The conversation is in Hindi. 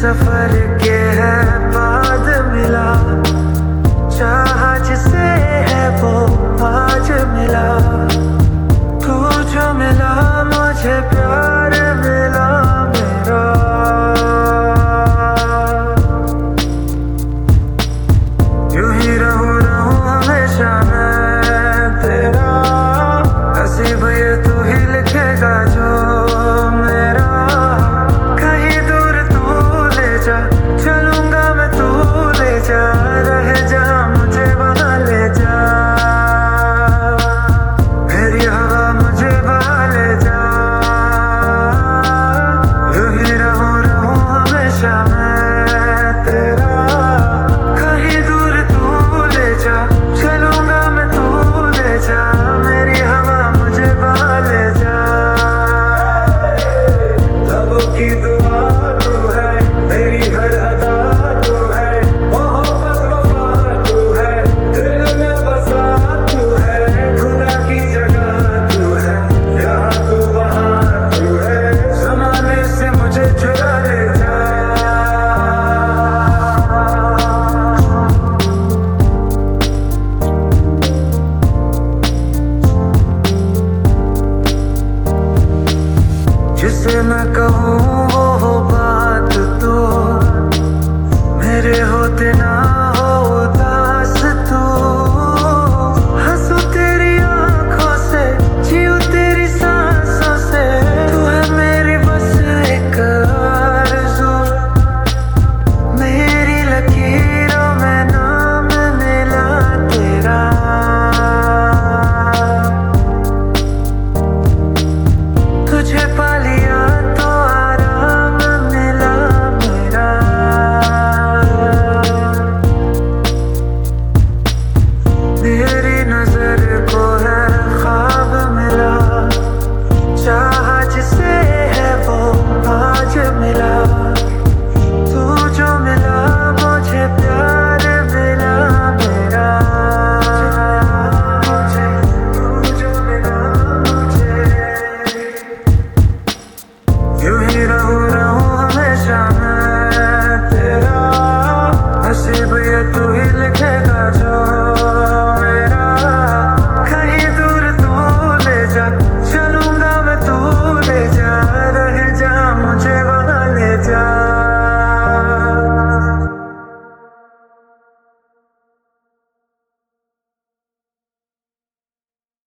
सफर के है बाद मिला, चाहा जिसे है वो आज मिला। तू जो मिला मुझे प्यार मिला मेरा, यूं ही रहूं हमेशा मैं तेरा, नसीब ये तू ही लिखेगा जो मेरा। कहीं दूर तू ले जा, चलूंगा मैं तू ले जा, रह जा मुझे वहां ले जा, मेरी हवा मुझे वहां ले जा। यूं ही रहूं हमेशा मैं तेरा, कहीं दूर तू ले जा, चलूंगा मैं तू ले जा, मेरी हवा मुझे वहां ले जा। लबों की दुआ तू है, तेरी हर अदा तू है, मोहब्बत वफा तू है, दिल में बसा तू है, खुदा की जगह तू है, यहाँ तू वहाँ तू है, ज़माने से मुझे चुरा ले जा। जिसे मैं कहूँ वो बात तो, मेरे होते ना हो उदास तू। हंसू तेरी आंखों से, जीऊं तेरी सांसों से, तू है मेरी बस एक आरज़ू। मेरी लकीरों में नाम मिला तेरा, तुझे पा लिया तो आराम मिला मेरा। मेरी नजर को है ख्वाब मिला, चाहा जिसे है वो आज मिला। तू जो मिला मुझे प्यार मिला मेरा, तू जो मिला मुझे। यूं ही रहूं हमेशा मैं तेरा, नसीब ये तू